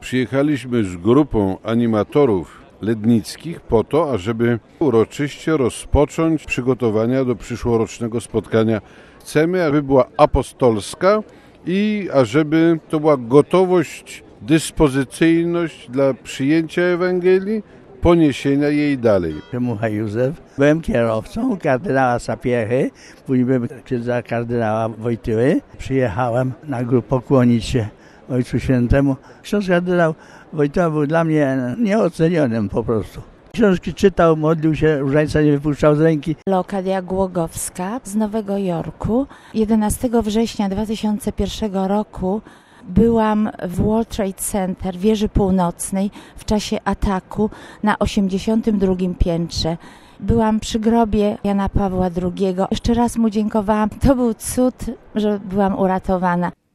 Przyjechaliśmy z grupą animatorów lednickich po to, ażeby uroczyście rozpocząć przygotowania do przyszłorocznego spotkania. Chcemy, aby była apostolska i ażeby to była gotowość, dyspozycyjność dla przyjęcia Ewangelii, poniesienia jej dalej. Mucha Józef. Byłem kierowcą kardynała Sapiechy, później byłem księdza kardynała Wojtyły. Przyjechałem na grupę pokłonić się Ojcu Świętemu. Ksiądz kardynał Wojtyła był dla mnie nieocenionym po prostu. Książki czytał, modlił się, różańca nie wypuszczał z ręki. Leokadia Głogowska z Nowego Jorku. 11 września 2001 roku byłam w World Trade Center, wieży północnej, w czasie ataku na 82. piętrze. Byłam przy grobie Jana Pawła II. Jeszcze raz mu dziękowałam. To był cud, że byłam uratowana.